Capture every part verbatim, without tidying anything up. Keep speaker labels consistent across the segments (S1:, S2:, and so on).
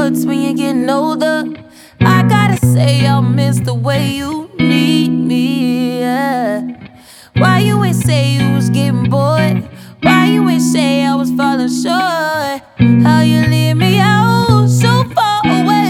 S1: hurts when you're getting older. I gotta say I'll miss the way you need me, yeah. Why you ain't say you was getting bored? Why you ain't say I was falling short? How you leave me out so far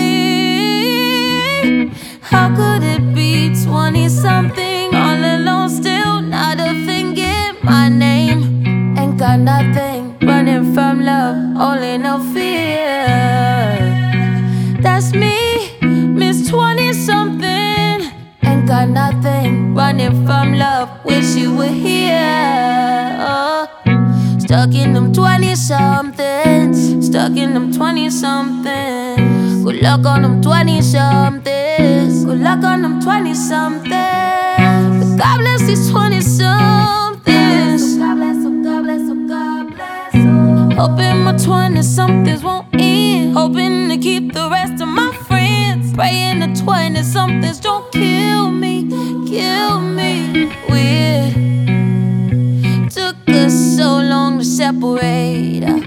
S1: away? How could it be twenty-something, all alone still, not a thing in my name? Ain't got nothing, running from love, only no fear. That's me, Miss twenty-something. Ain't got nothing, running from love, wish you were here. Oh. Stuck in them twenty-somethings, stuck in them twenty-somethings. Good luck on them twenty-somethings, good luck on them twenty-somethings. But God bless these twenty-somethings. God bless them, God bless them, God bless them. Hoping my twenty-somethings won't end, hoping to keep the rest of my friends. Praying the twenty-somethings don't kill me, kill me. Weird. Took us so long to separate. I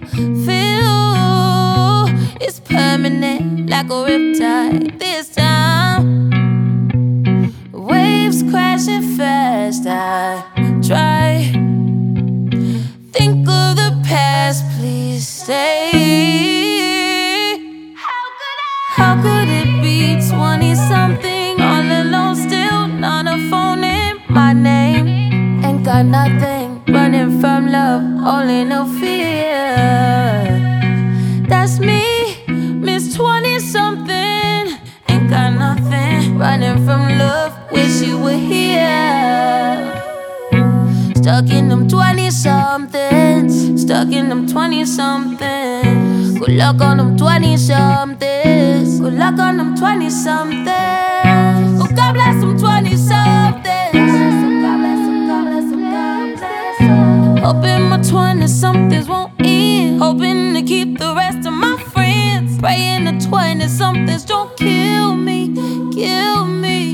S1: feel it's permanent, like a riptide this time. Waves crashing fast, I try. Think of the past, please stay. How could it be twenty-something, all alone still, not a phone in my name? Ain't got nothing, running from love, only no fear. That's me, Miss twenty-something. Ain't got nothing, running from love, wish you were here. Stuck in them twenty-somethings, stuck in them twenty-somethings. Good luck on them twenty-somethings, good luck on them twenty-somethings. Oh, God bless them twenty-somethings. Hoping my twenty-somethings won't end, hoping to keep the rest of my friends. Praying the twenty-somethings don't kill me, kill me.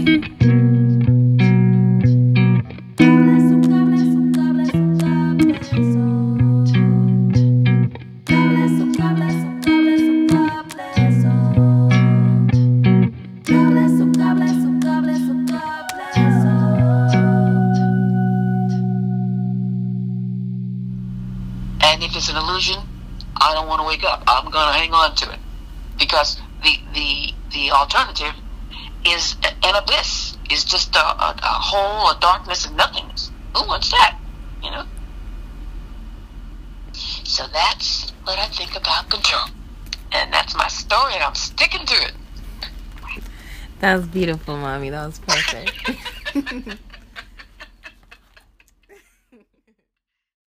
S2: And if it's an illusion, I don't want to wake up. I'm going to hang on to it. Because the the the alternative is an abyss. Is just a, a, a hole, a darkness, and nothingness. Who wants that? You know? So that's what I think about control. And that's my story, and I'm sticking to it.
S1: That was beautiful, Mommy. That was perfect.